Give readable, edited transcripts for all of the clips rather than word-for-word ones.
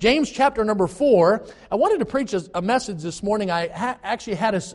James chapter number 4. I wanted to preach a message this morning. I actually had us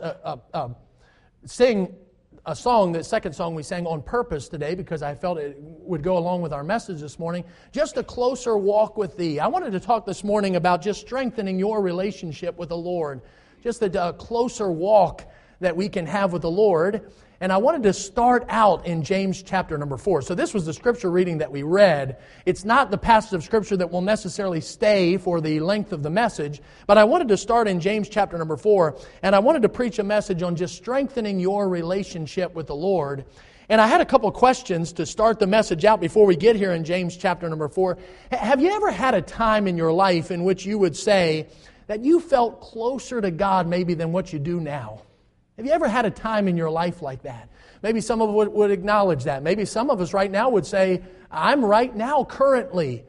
sing a song, the second song we sang on purpose today because I felt it would go along with our message this morning. Just a closer walk with Thee. I wanted to talk this morning about just strengthening your relationship with the Lord. Just a closer walk that we can have with the Lord. And I wanted to start out in James chapter number 4. So this was the scripture reading that we read. It's not the passage of scripture that will necessarily stay for the length of the message, but I wanted to start in James chapter number 4, and I wanted to preach a message on just strengthening your relationship with the Lord. And I had a couple of questions to start the message out before we get here in James chapter number 4. Have you ever had a time in your life in which you would say that you felt closer to God maybe than what you do now? Have you ever had a time in your life like that? Maybe some of us would acknowledge that. Maybe some of us right now would say, I'm right now currently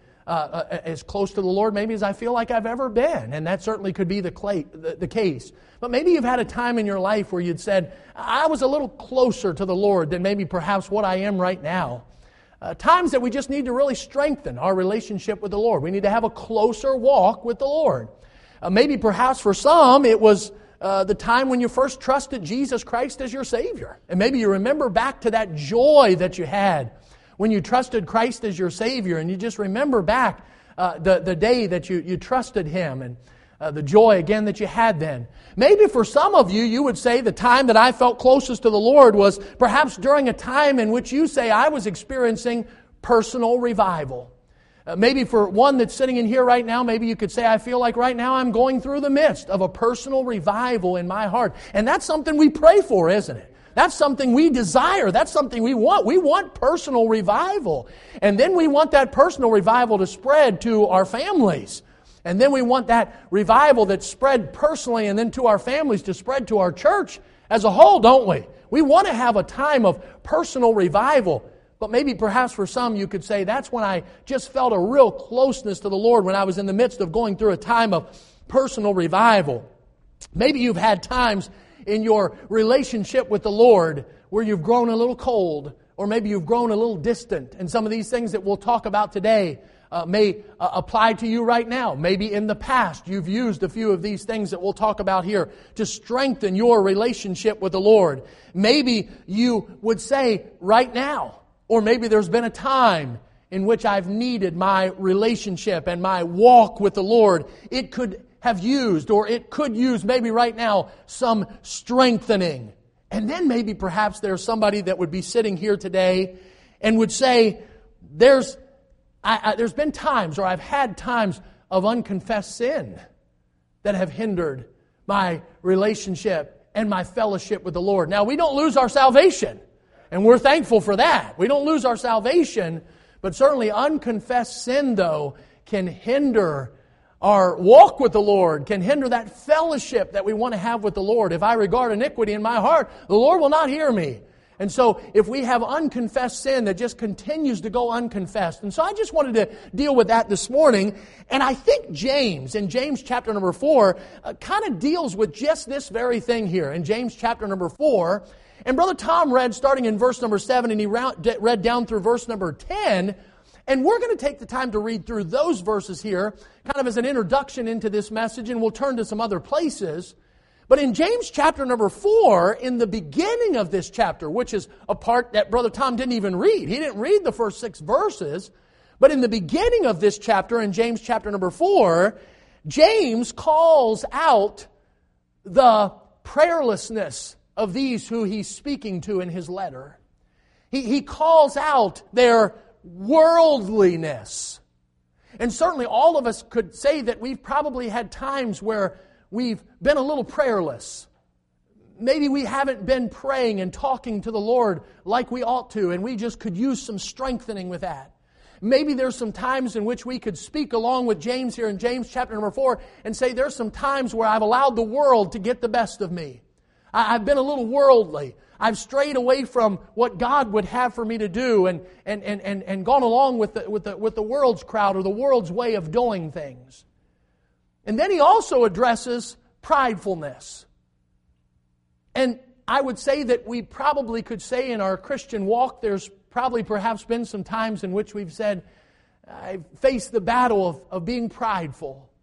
as close to the Lord maybe as I feel like I've ever been. And that certainly could be the case. But maybe you've had a time in your life where you'd said, I was a little closer to the Lord than maybe perhaps what I am right now. Times that we just need to really strengthen our relationship with the Lord. We need to have a closer walk with the Lord. Maybe perhaps for some it was the time when you first trusted Jesus Christ as your Savior. And maybe you remember back to that joy that you had when you trusted Christ as your Savior. And you just remember back the day that you trusted Him and the joy again that you had then. Maybe for some of you, you would say the time that I felt closest to the Lord was perhaps during a time in which you say I was experiencing personal revival. Maybe for one that's sitting in here right now, maybe you could say, I feel like right now I'm going through the midst of a personal revival in my heart. And that's something we pray for, isn't it? That's something we desire. That's something we want. We want personal revival. And then we want that personal revival to spread to our families. And then we want that revival that's spread personally and then to our families to spread to our church as a whole, don't we? We want to have a time of personal revival. But maybe perhaps for some you could say that's when I just felt a real closeness to the Lord when I was in the midst of going through a time of personal revival. Maybe you've had times in your relationship with the Lord where you've grown a little cold, or maybe you've grown a little distant. And some of these things that we'll talk about today may apply to you right now. Maybe in the past you've used a few of these things that we'll talk about here to strengthen your relationship with the Lord. Maybe you would say right now, or maybe there's been a time in which I've needed my relationship and my walk with the Lord. It could have used, or it could use maybe right now, some strengthening. And then maybe perhaps there's somebody that would be sitting here today and would say, there's been times, or I've had times of unconfessed sin that have hindered my relationship and my fellowship with the Lord. Now, we don't lose our salvation. And we're thankful for that. We don't lose our salvation, but certainly unconfessed sin, though, can hinder our walk with the Lord, can hinder that fellowship that we want to have with the Lord. If I regard iniquity in my heart, the Lord will not hear me. And so if we have unconfessed sin that just continues to go unconfessed. And so I just wanted to deal with that this morning. And I think James, in James chapter number 4, kind of deals with just this very thing here. In James chapter number 4, and Brother Tom read starting in verse number 7, and he read down through verse number 10. And we're going to take the time to read through those verses here, kind of as an introduction into this message, and we'll turn to some other places. But in James chapter number 4, in the beginning of this chapter, which is a part that Brother Tom didn't even read. He didn't read the first 6 verses. But in the beginning of this chapter, in James chapter number 4, James calls out the prayerlessness of these who he's speaking to in his letter. He calls out their worldliness. And certainly all of us could say that we've probably had times where we've been a little prayerless. Maybe we haven't been praying and talking to the Lord like we ought to, and we just could use some strengthening with that. Maybe there's some times in which we could speak along with James here in James chapter number 4 and say there's some times where I've allowed the world to get the best of me. I've been a little worldly. I've strayed away from what God would have for me to do and gone along with the world's crowd or the world's way of doing things. And then he also addresses pridefulness. And I would say that we probably could say in our Christian walk, there's probably perhaps been some times in which we've said, I faced the battle of being prideful.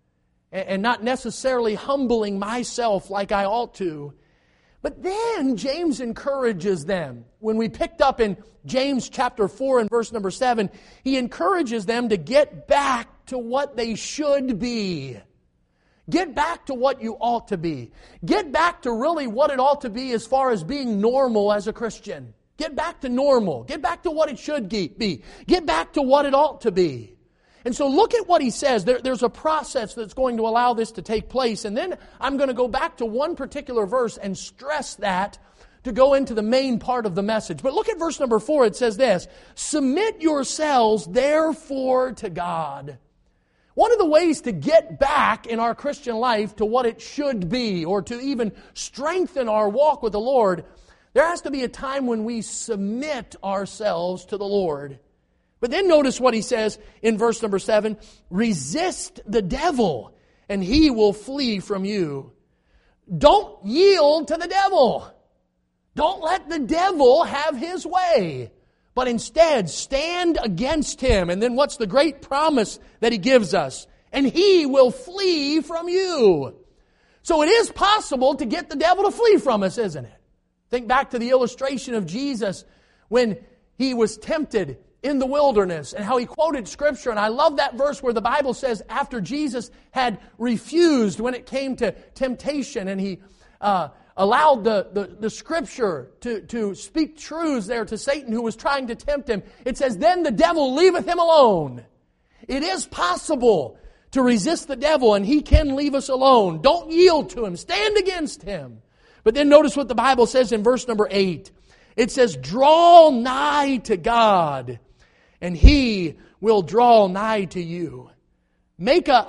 and not necessarily humbling myself like I ought to. But then James encourages them. When we picked up in James chapter 4 and verse number 7, he encourages them to get back to what they should be. Get back to what you ought to be. Get back to really what it ought to be as far as being normal as a Christian. Get back to normal. Get back to what it should be. Get back to what it ought to be. And so look at what he says. There's a process that's going to allow this to take place. And then I'm going to go back to one particular verse and stress that to go into the main part of the message. But look at verse number 4. It says this, "Submit yourselves therefore to God." One of the ways to get back in our Christian life to what it should be, or to even strengthen our walk with the Lord, there has to be a time when we submit ourselves to the Lord. But then notice what he says in verse number 7, "Resist the devil, and he will flee from you." Don't yield to the devil. Don't let the devil have his way. But instead, stand against him. And then what's the great promise that he gives us? "And he will flee from you." So it is possible to get the devil to flee from us, isn't it? Think back to the illustration of Jesus when he was tempted in the wilderness and how he quoted Scripture. And I love that verse where the Bible says after Jesus had refused when it came to temptation and he allowed the Scripture to speak truths there to Satan who was trying to tempt him, it says, "Then the devil leaveth him alone." It is possible to resist the devil and he can leave us alone. Don't yield to him. Stand against him. But then notice what the Bible says in verse number 8. It says, "Draw nigh to God, and He will draw nigh to you." Make it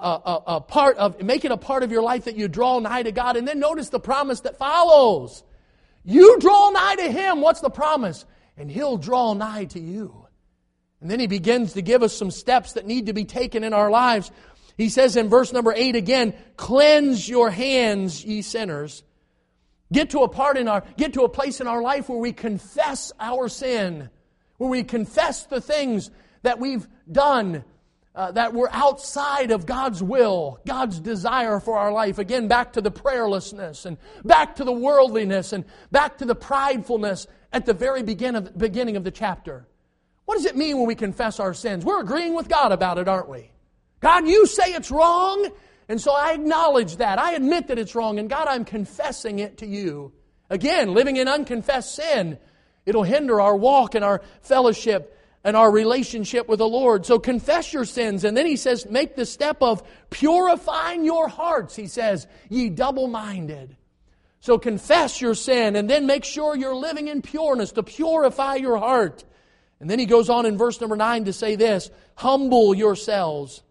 a part of your life that you draw nigh to God. And then notice the promise that follows. You draw nigh to Him. What's the promise? And He'll draw nigh to you. And then he begins to give us some steps that need to be taken in our lives. He says in verse number 8 again, "Cleanse your hands, ye sinners." Get to a place in our life where we confess our sin, where we confess the things that we've done that were outside of God's will, God's desire for our life. Again, back to the prayerlessness and back to the worldliness and back to the pridefulness at the very beginning of the chapter. What does it mean when we confess our sins? We're agreeing with God about it, aren't we? God, you say it's wrong, and so I acknowledge that. I admit that it's wrong, and God, I'm confessing it to you. Again, living in unconfessed sin, it'll hinder our walk and our fellowship and our relationship with the Lord. So confess your sins. And then he says, make the step of purifying your hearts. He says, ye double-minded. So confess your sin and then make sure you're living in pureness to purify your heart. And then he goes on in verse number 9 to say this, humble yourselves.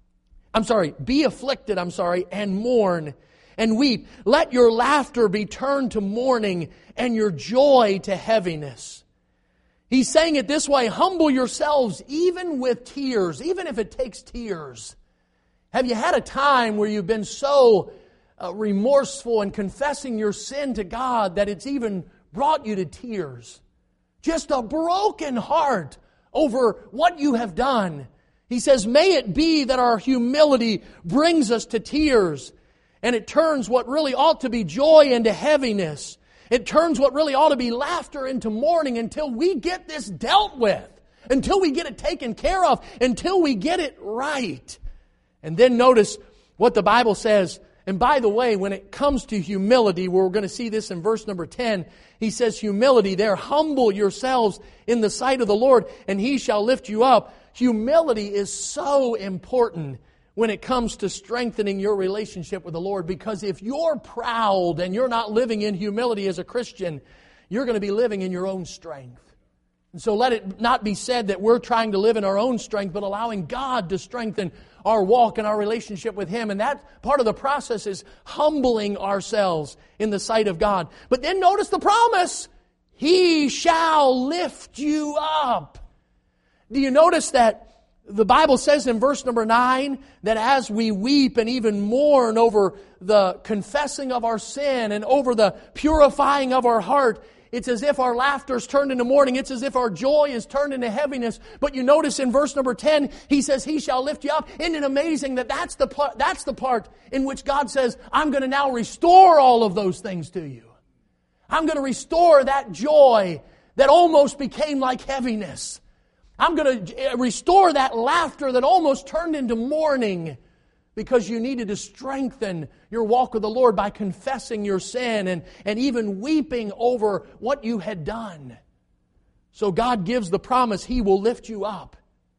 Be afflicted, and mourn and weep. Let your laughter be turned to mourning and your joy to heaviness. He's saying it this way, humble yourselves even with tears, even if it takes tears. Have you had a time where you've been so remorseful and confessing your sin to God that it's even brought you to tears? Just a broken heart over what you have done. He says, may it be that our humility brings us to tears, and it turns what really ought to be joy into heaviness. It turns what really ought to be laughter into mourning until we get this dealt with, until we get it taken care of, until we get it right. And then notice what the Bible says. And by the way, when it comes to humility, we're going to see this in verse number 10. He says, humility there, humble yourselves in the sight of the Lord, and He shall lift you up. Humility is so important when it comes to strengthening your relationship with the Lord, because if you're proud and you're not living in humility as a Christian, you're going to be living in your own strength. And so let it not be said that we're trying to live in our own strength, but allowing God to strengthen our walk and our relationship with Him. And that part of the process is humbling ourselves in the sight of God. But then notice the promise, He shall lift you up. Do you notice that the Bible says in verse number 9 that as we weep and even mourn over the confessing of our sin and over the purifying of our heart, It's as if our laughter is turned into mourning. It's as if our joy is turned into heaviness. But you notice in verse number 10, He says, He shall lift you up. Isn't it amazing that that's the part in which God says, I'm going to now restore all of those things to you. I'm going to restore that joy that almost became like heaviness. I'm going to restore that laughter that almost turned into mourning, because you needed to strengthen your walk with the Lord by confessing your sin and even weeping over what you had done. So God gives the promise He will lift you up.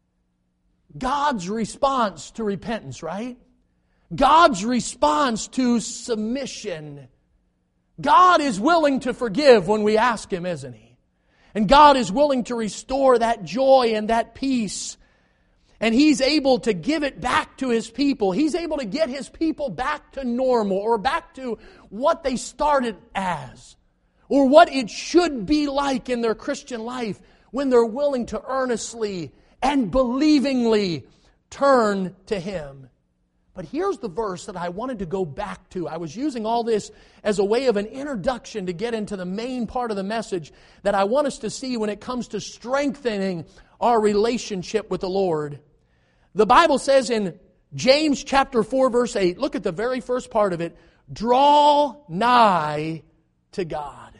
God's response to repentance, right? God's response to submission. God is willing to forgive when we ask Him, isn't He? And God is willing to restore that joy and that peace. And He's able to give it back to His people. He's able to get His people back to normal, or back to what they started as, or what it should be like in their Christian life when they're willing to earnestly and believingly turn to Him. But here's the verse that I wanted to go back to. I was using all this as a way of an introduction to get into the main part of the message that I want us to see when it comes to strengthening our relationship with the Lord. The Bible says in James chapter 4 verse 8, look at the very first part of it, draw nigh to God.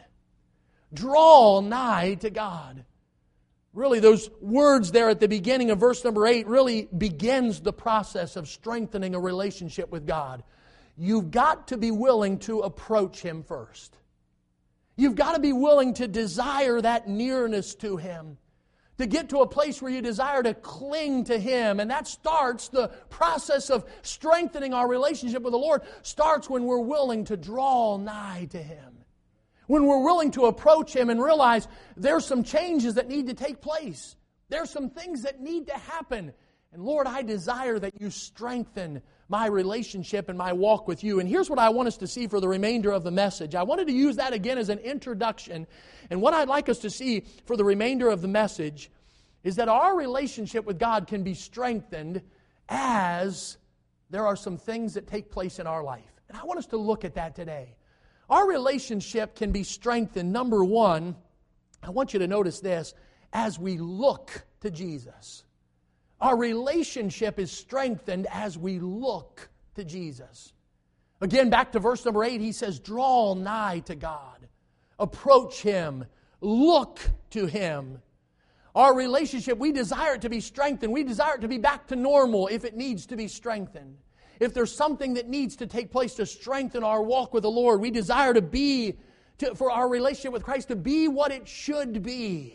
Draw nigh to God. Really, those words there at the beginning of verse number 8 really begins the process of strengthening a relationship with God. You've got to be willing to approach Him first. You've got to be willing to desire that nearness to Him, to get to a place where you desire to cling to Him. And that starts, the process of strengthening our relationship with the Lord starts when we're willing to draw nigh to Him. When we're willing to approach Him and realize there's some changes that need to take place. There's some things that need to happen. And Lord, I desire that You strengthen my relationship and my walk with You. And here's what I want us to see for the remainder of the message. I wanted to use that again as an introduction. And what I'd like us to see for the remainder of the message is that our relationship with God can be strengthened as there are some things that take place in our life. And I want us to look at that today. Our relationship can be strengthened, number one, I want you to notice this, as we look to Jesus. Our relationship is strengthened as we look to Jesus. Again, back to verse number 8, he says, draw nigh to God. Approach Him. Look to Him. Our relationship, we desire it to be strengthened. We desire it to be back to normal if it needs to be strengthened. If there's something that needs to take place to strengthen our walk with the Lord, we desire for our relationship with Christ to be what it should be.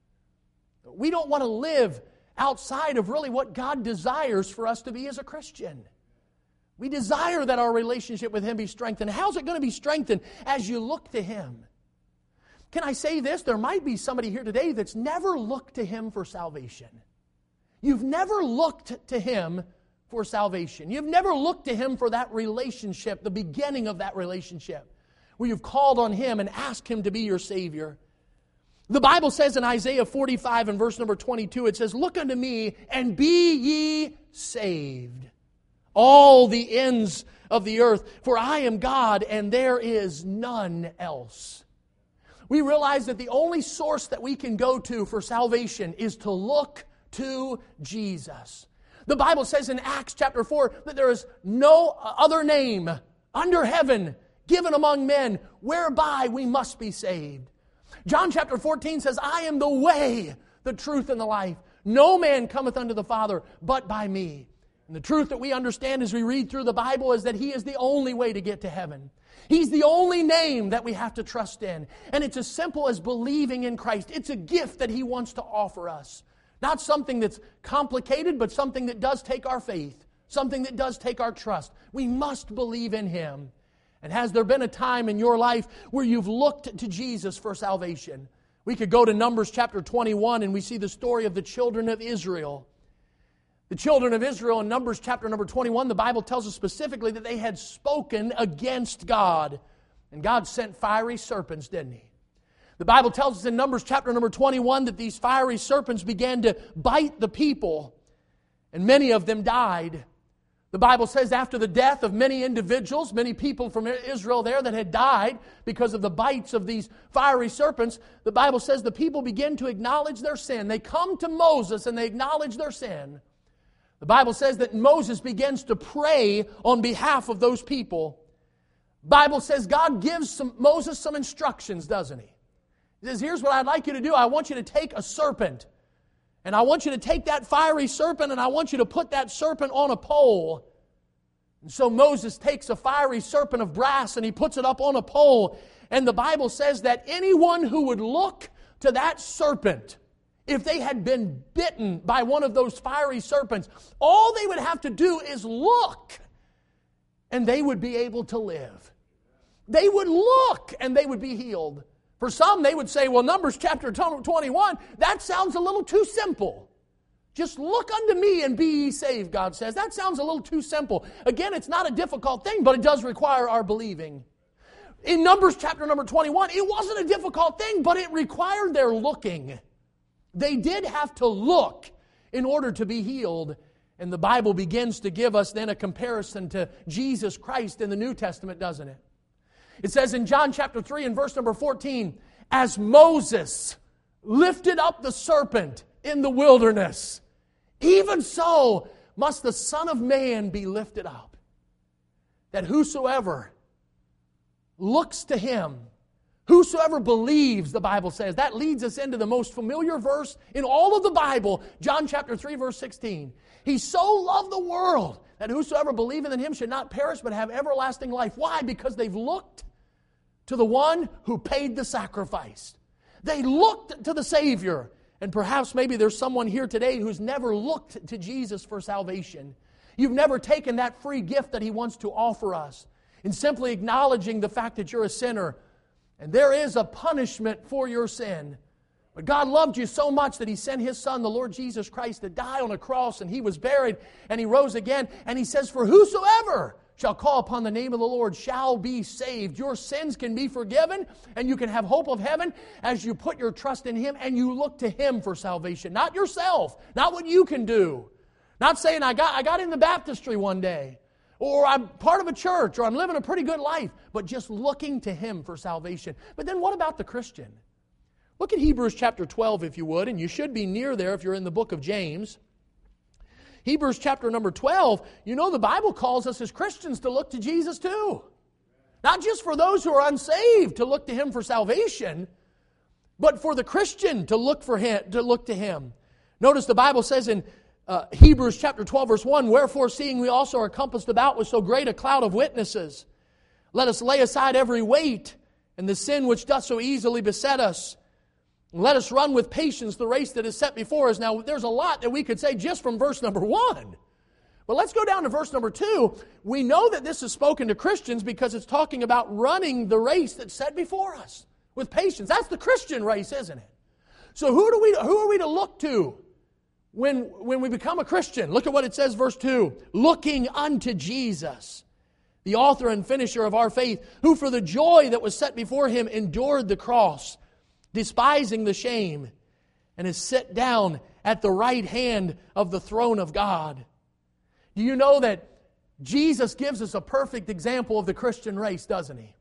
We don't want to live outside of really what God desires for us to be as a Christian. We desire that our relationship with Him be strengthened. How's it going to be strengthened? As you look to Him. Can I say this? There might be somebody here today that's never looked to Him for salvation. You've never looked to Him for salvation. You've never looked to Him for that relationship, the beginning of that relationship, where you've called on Him and asked Him to be your Savior. The Bible says in Isaiah 45 and verse number 22, it says, look unto me and be ye saved, all the ends of the earth, for I am God and there is none else. We realize that the only source that we can go to for salvation is to look to Jesus. The Bible says in Acts chapter 4 that there is no other name under heaven given among men whereby we must be saved. John chapter 14 says, I am the way, the truth, and the life. No man cometh unto the Father but by me. And the truth that we understand as we read through the Bible is that He is the only way to get to heaven. He's the only name that we have to trust in. And it's as simple as believing in Christ. It's a gift that He wants to offer us. Not something that's complicated, but something that does take our faith. Something that does take our trust. We must believe in Him. And has there been a time in your life where you've looked to Jesus for salvation? We could go to Numbers chapter 21 and we see the story of the children of Israel. The children of Israel in Numbers chapter number 21, the Bible tells us specifically that they had spoken against God. And God sent fiery serpents, didn't He? The Bible tells us in Numbers chapter number 21 that these fiery serpents began to bite the people. And many of them died. The Bible says after the death of many individuals, many people from Israel there that had died because of the bites of these fiery serpents, the Bible says the people begin to acknowledge their sin. They come to Moses and they acknowledge their sin. The Bible says that Moses begins to pray on behalf of those people. The Bible says God gives Moses some instructions, doesn't he? He says, here's what I'd like you to do. I want you to take a serpent. And I want you to take that fiery serpent and I want you to put that serpent on a pole. And so Moses takes a fiery serpent of brass and he puts it up on a pole. And the Bible says that anyone who would look to that serpent, if they had been bitten by one of those fiery serpents, all they would have to do is look and they would be able to live. They would look and they would be healed. For some, they would say, well, Numbers chapter 21, that sounds a little too simple. Just look unto me and be ye saved, God says. That sounds a little too simple. Again, it's not a difficult thing, but it does require our believing. In Numbers chapter number 21, it wasn't a difficult thing, but it required their looking. They did have to look in order to be healed. And the Bible begins to give us then a comparison to Jesus Christ in the New Testament, doesn't it? It says in John chapter 3 and verse number 14, as Moses lifted up the serpent in the wilderness, even so must the Son of Man be lifted up, that whosoever looks to Him, whosoever believes, the Bible says, that leads us into the most familiar verse in all of the Bible, John chapter 3 verse 16. He so loved the world that whosoever believeth in Him should not perish but have everlasting life. Why? Because they've looked to the one who paid the sacrifice. They looked to the Savior. And perhaps maybe there's someone here today who's never looked to Jesus for salvation. You've never taken that free gift that He wants to offer us in simply acknowledging the fact that you're a sinner. And there is a punishment for your sin. But God loved you so much that He sent His Son, the Lord Jesus Christ, to die on a cross, and He was buried, and He rose again. And He says, for whosoever shall call upon the name of the Lord shall be saved. Your sins can be forgiven, and you can have hope of heaven as you put your trust in Him and you look to Him for salvation. Not yourself, not what you can do. Not saying, I got in the baptistry one day, or I'm part of a church, or I'm living a pretty good life, but just looking to Him for salvation. But then what about the Christian? Look at Hebrews chapter 12, if you would, and you should be near there if you're in the book of James. Hebrews chapter number 12, you know the Bible calls us as Christians to look to Jesus too. Not just for those who are unsaved to look to Him for salvation, but for the Christian to look to Him. Notice the Bible says in Hebrews chapter 12 verse 1, wherefore seeing we also are compassed about with so great a cloud of witnesses, let us lay aside every weight and the sin which doth so easily beset us. Let us run with patience the race that is set before us. Now, there's a lot that we could say just from verse number 1. But let's go down to verse number 2. We know that this is spoken to Christians because it's talking about running the race that's set before us with patience. That's the Christian race, isn't it? So who are we to look to when we become a Christian? Look at what it says, verse 2. Looking unto Jesus, the author and finisher of our faith, who for the joy that was set before Him endured the cross, despising the shame, and is set down at the right hand of the throne of God. Do you know that Jesus gives us a perfect example of the Christian race, doesn't He?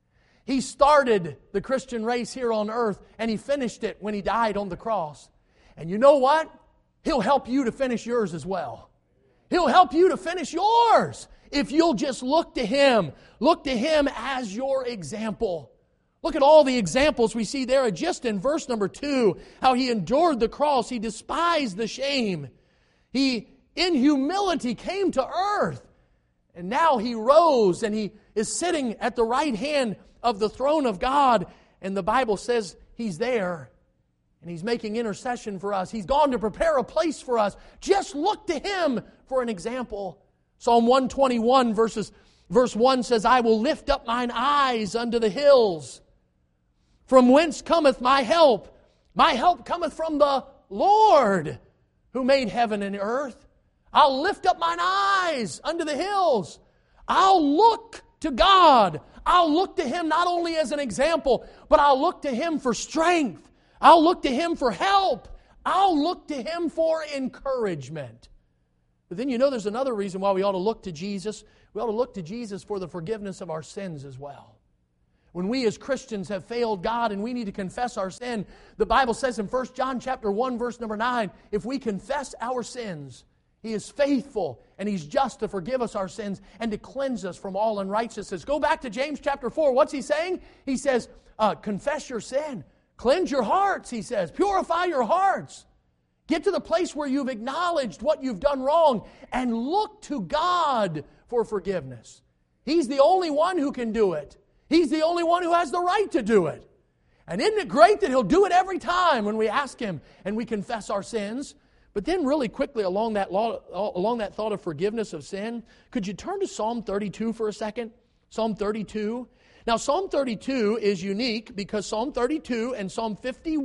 He started the Christian race here on earth, and He finished it when He died on the cross. And you know what? He'll help you to finish yours as well. He'll help you to finish yours if you'll just look to Him. Look to Him as your example. Look at all the examples we see there just in verse number 2. How He endured the cross. He despised the shame. He, in humility, came to earth. And now He rose and He is sitting at the right hand of the throne of God. And the Bible says He's there. And He's making intercession for us. He's gone to prepare a place for us. Just look to Him for an example. Psalm 121 verse 1 says, I will lift up mine eyes unto the hills. From whence cometh my help? My help cometh from the Lord, who made heaven and earth. I'll lift up mine eyes unto the hills. I'll look to God. I'll look to Him not only as an example, but I'll look to Him for strength. I'll look to Him for help. I'll look to Him for encouragement. But then there's another reason why we ought to look to Jesus. We ought to look to Jesus for the forgiveness of our sins as well. When we as Christians have failed God and we need to confess our sin, the Bible says in 1 John chapter 1, verse number 9, if we confess our sins, He is faithful and He's just to forgive us our sins and to cleanse us from all unrighteousness. Go back to James chapter 4. What's he saying? He says, confess your sin. Cleanse your hearts, he says. Purify your hearts. Get to the place where you've acknowledged what you've done wrong and look to God for forgiveness. He's the only one who can do it. He's the only one who has the right to do it. And isn't it great that He'll do it every time when we ask Him and we confess our sins? But then really quickly along that thought of forgiveness of sin, could you turn to Psalm 32 for a second? Psalm 32. Now Psalm 32 is unique because Psalm 32 and Psalm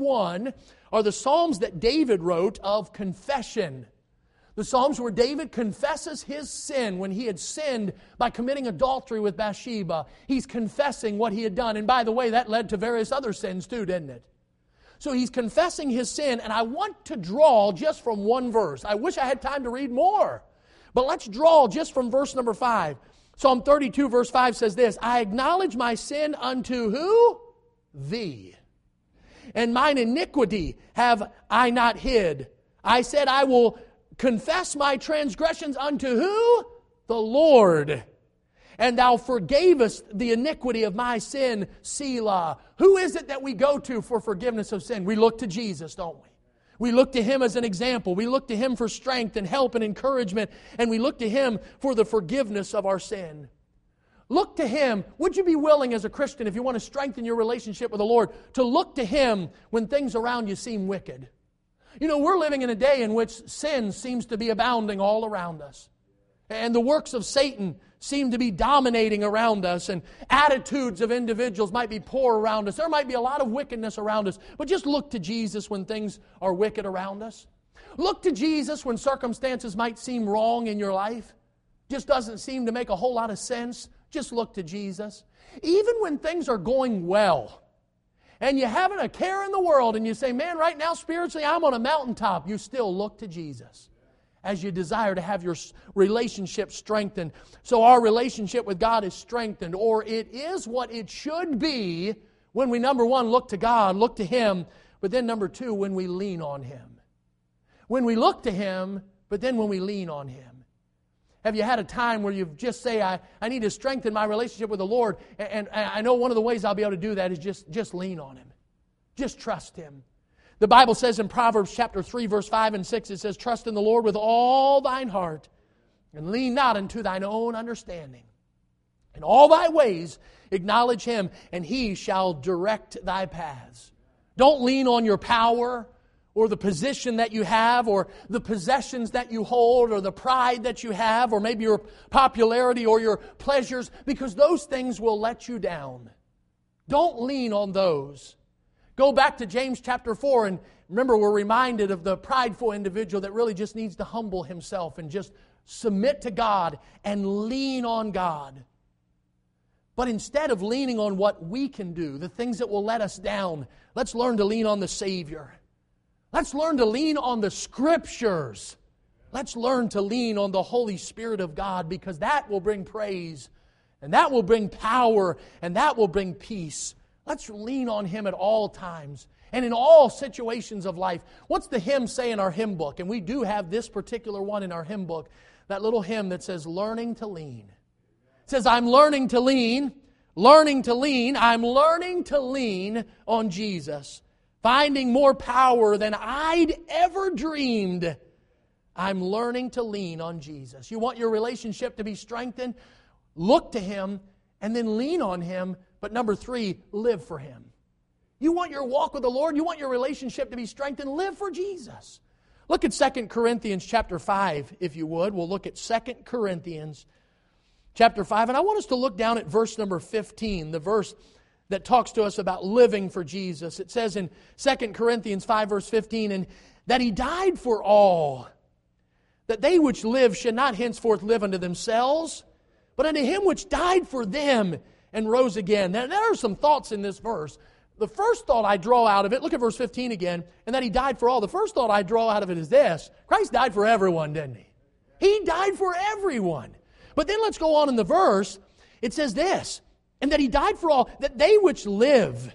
51 are the Psalms that David wrote of confession. The Psalms where David confesses his sin when he had sinned by committing adultery with Bathsheba. He's confessing what he had done. And by the way, that led to various other sins too, didn't it? So he's confessing his sin, and I want to draw just from one verse. I wish I had time to read more. But let's draw just from verse number 5. Psalm 32 verse 5 says this, I acknowledge my sin unto who? Thee. And mine iniquity have I not hid. I said, I will confess my transgressions unto who? The Lord. And Thou forgavest the iniquity of my sin, Selah. Who is it that we go to for forgiveness of sin? We look to Jesus, don't we? We look to Him as an example. We look to Him for strength and help and encouragement. And we look to Him for the forgiveness of our sin. Look to Him. Would you be willing as a Christian, if you want to strengthen your relationship with the Lord, to look to Him when things around you seem wicked? We're living in a day in which sin seems to be abounding all around us. And the works of Satan seem to be dominating around us. And attitudes of individuals might be poor around us. There might be a lot of wickedness around us. But just look to Jesus when things are wicked around us. Look to Jesus when circumstances might seem wrong in your life. Just doesn't seem to make a whole lot of sense. Just look to Jesus. Even when things are going well, and you haven't a care in the world, and you say, man, right now spiritually I'm on a mountaintop, you still look to Jesus as you desire to have your relationship strengthened. So our relationship with God is strengthened, or it is what it should be when we, number one, look to God, look to Him, but then number two, when we lean on Him. When we look to Him, but then when we lean on Him. Have you had a time where you just say, I need to strengthen my relationship with the Lord, and I know one of the ways I'll be able to do that is just lean on Him. Just trust Him. The Bible says in Proverbs chapter 3, verse 5 and 6, it says, trust in the Lord with all thine heart, and lean not unto thine own understanding. In all thy ways acknowledge Him, and He shall direct thy paths. Don't lean on your power, or the position that you have, or the possessions that you hold, or the pride that you have, or maybe your popularity or your pleasures, because those things will let you down. Don't lean on those. Go back to James chapter 4, and remember, we're reminded of the prideful individual that really just needs to humble himself and just submit to God and lean on God. But instead of leaning on what we can do, the things that will let us down, let's learn to lean on the Savior. Let's learn to lean on the Scriptures. Let's learn to lean on the Holy Spirit of God, because that will bring praise, and that will bring power, and that will bring peace. Let's lean on Him at all times and in all situations of life. What's the hymn say in our hymn book? And we do have this particular one in our hymn book, that little hymn that says, learning to lean. It says, I'm learning to lean, I'm learning to lean on Jesus. Finding more power than I'd ever dreamed. I'm learning to lean on Jesus. You want your relationship to be strengthened? Look to Him and then lean on Him. But number 3, live for Him. You want your walk with the Lord? You want your relationship to be strengthened? Live for Jesus. Look at 2 Corinthians chapter 5, if you would. We'll look at 2 Corinthians chapter 5. And I want us to look down at verse number 15, the verse that talks to us about living for Jesus. It says in 2 Corinthians 5 verse 15, and that He died for all, that they which live should not henceforth live unto themselves, but unto Him which died for them and rose again. Now there are some thoughts in this verse. The first thought I draw out of it, look at verse 15 again, and that He died for all. The first thought I draw out of it is this: Christ died for everyone, didn't He? He died for everyone. But then let's go on in the verse. It says this, and that He died for all, that they which live.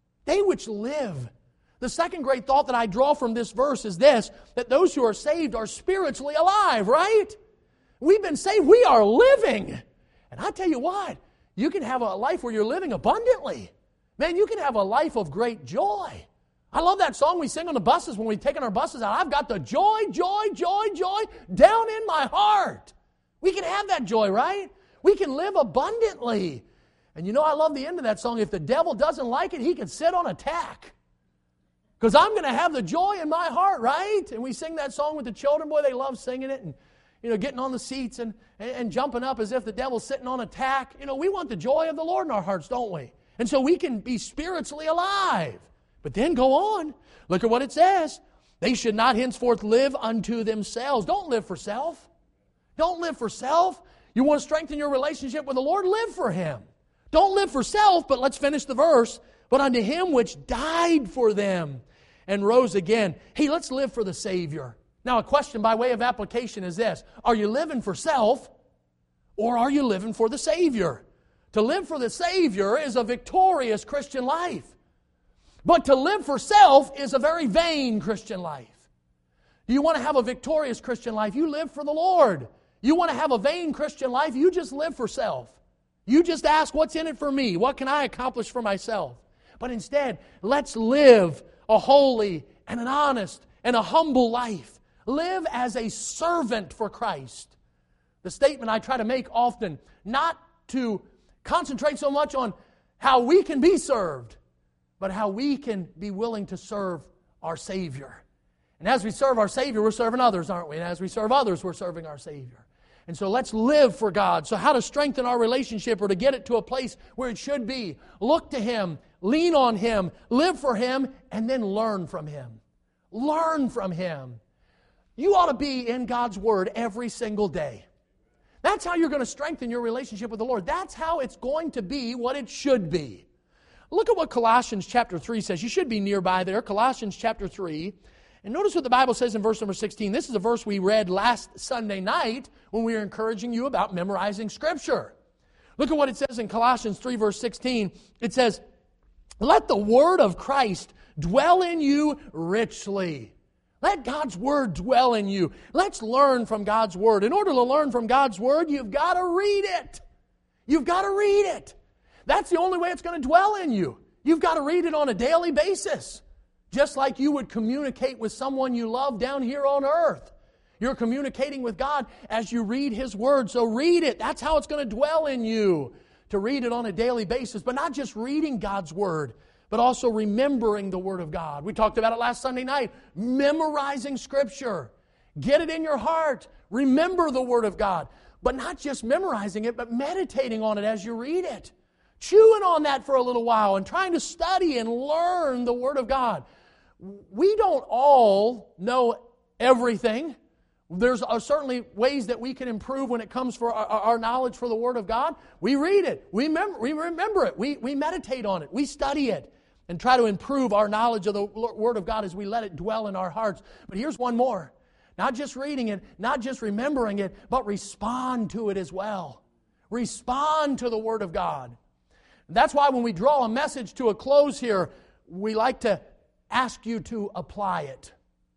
The second great thought that I draw from this verse is this, that those who are saved are spiritually alive, right? We've been saved. We are living. And I tell you what, you can have a life where you're living abundantly. Man, you can have a life of great joy. I love that song we sing on the buses when we're taking our buses out. I've got the joy, joy, joy, joy down in my heart. We can have that joy, right? We can live abundantly. And you know, I love the end of that song. If the devil doesn't like it, he can sit on a tack. Because I'm going to have the joy in my heart, right? And we sing that song with the children. Boy, they love singing it. And, you know, getting on the seats and jumping up as if the devil's sitting on a tack. You know, we want the joy of the Lord in our hearts, don't we? And so we can be spiritually alive. But then go on. Look at what it says. They should not henceforth live unto themselves. Don't live for self. Don't live for self. You want to strengthen your relationship with the Lord? Live for Him. Don't live for self, but let's finish the verse. But unto Him which died for them and rose again. Hey, let's live for the Savior. Now, a question by way of application is this. Are you living for self or are you living for the Savior? To live for the Savior is a victorious Christian life. But to live for self is a very vain Christian life. Do you want to have a victorious Christian life? You live for the Lord. You want to have a vain Christian life? You just live for self. You just ask, what's in it for me? What can I accomplish for myself? But instead, let's live a holy and an honest and a humble life. Live as a servant for Christ. The statement I try to make often, not to concentrate so much on how we can be served, but how we can be willing to serve our Savior. And as we serve our Savior, we're serving others, aren't we? And as we serve others, we're serving our Savior. And so let's live for God. So how to strengthen our relationship or to get it to a place where it should be. Look to Him, lean on Him, live for Him, and then learn from Him. Learn from Him. You ought to be in God's Word every single day. That's how you're going to strengthen your relationship with the Lord. That's how it's going to be what it should be. Look at what Colossians chapter 3 says. You should be nearby there. Colossians chapter 3. And notice what the Bible says in verse number 16. This is a verse we read last Sunday night when we were encouraging you about memorizing Scripture. Look at what it says in Colossians 3 verse 16. It says, let the word of Christ dwell in you richly. Let God's Word dwell in you. Let's learn from God's Word. In order to learn from God's Word, you've got to read it. You've got to read it. That's the only way it's going to dwell in you. You've got to read it on a daily basis. Just like you would communicate with someone you love down here on earth. You're communicating with God as you read His Word. So read it. That's how it's going to dwell in you. To read it on a daily basis. But not just reading God's Word, but also remembering the Word of God. We talked about it last Sunday night. Memorizing Scripture. Get it in your heart. Remember the Word of God. But not just memorizing it, but meditating on it as you read it. Chewing on that for a little while and trying to study and learn the Word of God. We don't all know everything. There's certainly ways that we can improve when it comes for our knowledge for the Word of God. We read it. We remember it. We meditate on it. We study it and try to improve our knowledge of the Word of God as we let it dwell in our hearts. But here's one more. Not just reading it, not just remembering it, but respond to it as well. Respond to the Word of God. That's why when we draw a message to a close here, we like to ask you to apply it,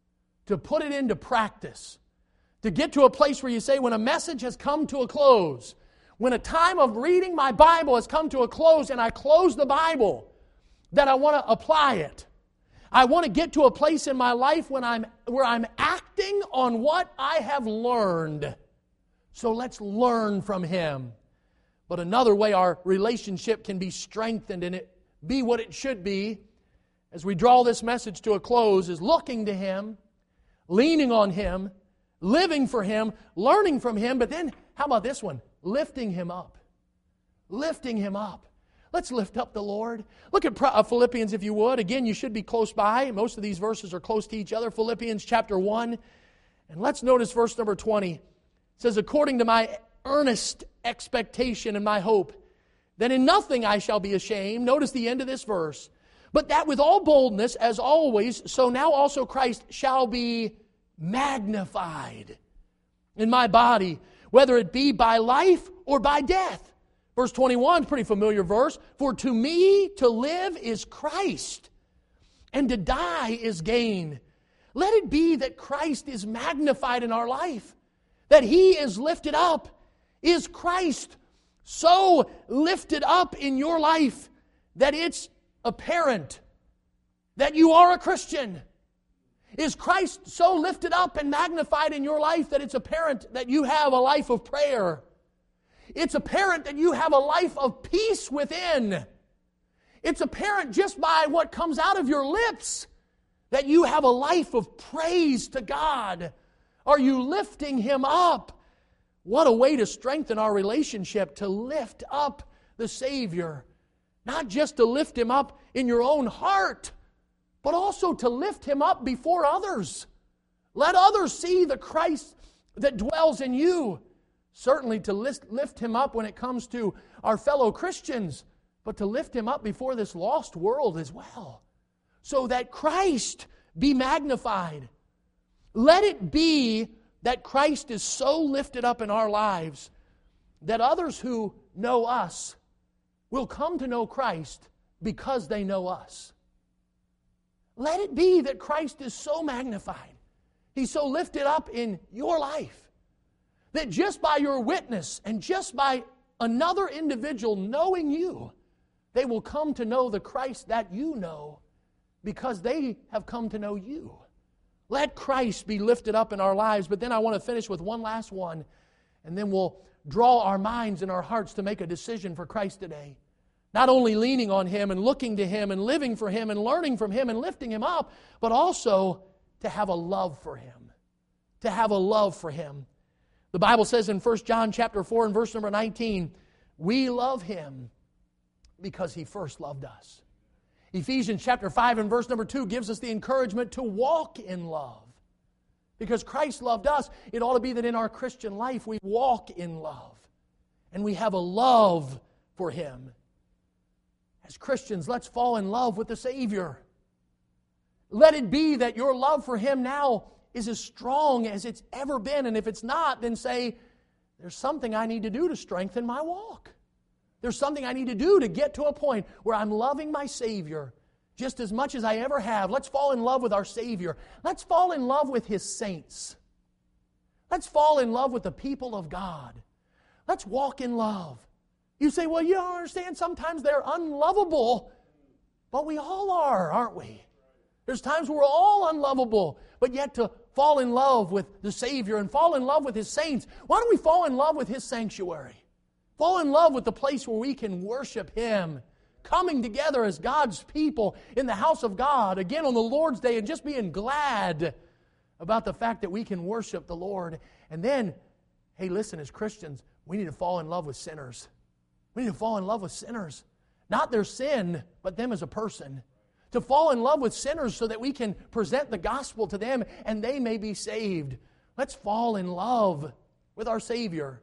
to put it into practice, to get to a place where you say, when a message has come to a close, when a time of reading my Bible has come to a close and I close the Bible, that I want to apply it. I want to get to a place in my life where I'm acting on what I have learned. So let's learn from Him. But another way our relationship can be strengthened and it be what it should be as we draw this message to a close is looking to Him, leaning on Him, living for Him, learning from Him, but then, how about this one? Lifting Him up. Lifting Him up. Let's lift up the Lord. Look at Philippians if you would. Again, you should be close by. Most of these verses are close to each other. Philippians chapter 1. And let's notice verse number 20. It says, according to my earnest expectation and my hope, that in nothing I shall be ashamed. Notice the end of this verse. But that with all boldness, as always, so now also Christ shall be magnified. in my body, whether it be by life or by death. Verse 21 is a pretty familiar verse. For to me to live is Christ, and to die is gain. Let it be that Christ is magnified in our life, that He is lifted up. Is Christ so lifted up in your life that it's apparent that you are a Christian? Is Christ so lifted up and magnified in your life that it's apparent that you have a life of prayer? It's apparent that you have a life of peace within. It's apparent just by what comes out of your lips that you have a life of praise to God. Are you lifting Him up? What a way to strengthen our relationship, to lift up the Savior. Not just to lift Him up in your own heart, but also to lift Him up before others. Let others see the Christ that dwells in you. Certainly to lift Him up when it comes to our fellow Christians, but to lift Him up before this lost world as well, so that Christ be magnified. Let it be that Christ is so lifted up in our lives that others who know us will come to know Christ because they know us. Let it be that Christ is so magnified, He's so lifted up in your life, that just by your witness and just by another individual knowing you, they will come to know the Christ that you know because they have come to know you. Let Christ be lifted up in our lives. But then I want to finish with one last one, and then we'll draw our minds and our hearts to make a decision for Christ today. Not only leaning on Him and looking to Him and living for Him and learning from Him and lifting Him up, but also to have a love for Him. To have a love for Him. The Bible says in 1 John chapter 4 and verse number 19, we love Him because He first loved us. Ephesians chapter 5 and verse number 2 gives us the encouragement to walk in love. Because Christ loved us, it ought to be that in our Christian life we walk in love. And we have a love for Him. As Christians, let's fall in love with the Savior. Let it be that your love for Him now is as strong as it's ever been. And if it's not, then say, there's something I need to do to strengthen my walk. There's something I need to do to get to a point where I'm loving my Savior just as much as I ever have. Let's fall in love with our Savior. Let's fall in love with His saints. Let's fall in love with the people of God. Let's walk in love. You say, well, you don't understand. Sometimes they're unlovable. But we all are, aren't we? There's times where we're all unlovable. But yet to fall in love with the Savior and fall in love with His saints. Why don't we fall in love with His sanctuary? Fall in love with the place where we can worship Him. Coming together as God's people in the house of God, again on the Lord's Day, and just being glad about the fact that we can worship the Lord. And then, hey, listen, as Christians, we need to fall in love with sinners. We need to fall in love with sinners. Not their sin, but them as a person. To fall in love with sinners so that we can present the gospel to them and they may be saved. Let's fall in love with our Savior.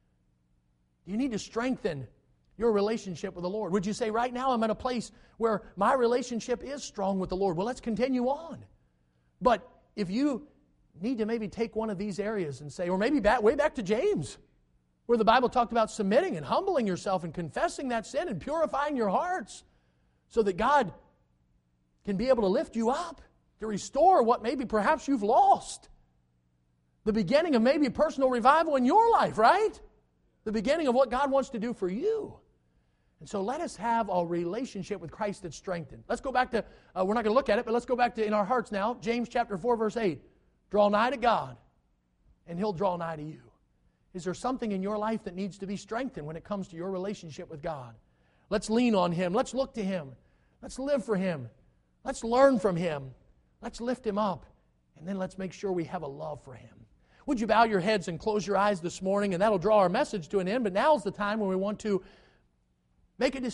You need to strengthen your relationship with the Lord. Would you say, right now I'm at a place where my relationship is strong with the Lord? Well, let's continue on. But if you need to maybe take one of these areas and say, or maybe way back to James, where the Bible talked about submitting and humbling yourself and confessing that sin and purifying your hearts so that God can be able to lift you up, to restore what maybe perhaps you've lost. The beginning of maybe personal revival in your life, right? The beginning of what God wants to do for you. And so let us have a relationship with Christ that's strengthened. Let's go back to, we're not going to look at it, but let's go back to in our hearts now. James chapter 4, verse 8. Draw nigh to God, and He'll draw nigh to you. Is there something in your life that needs to be strengthened when it comes to your relationship with God? Let's lean on Him. Let's look to Him. Let's live for Him. Let's learn from Him. Let's lift Him up. And then let's make sure we have a love for Him. Would you bow your heads and close your eyes this morning? And that'll draw our message to an end. But now's the time when we want to make a decision.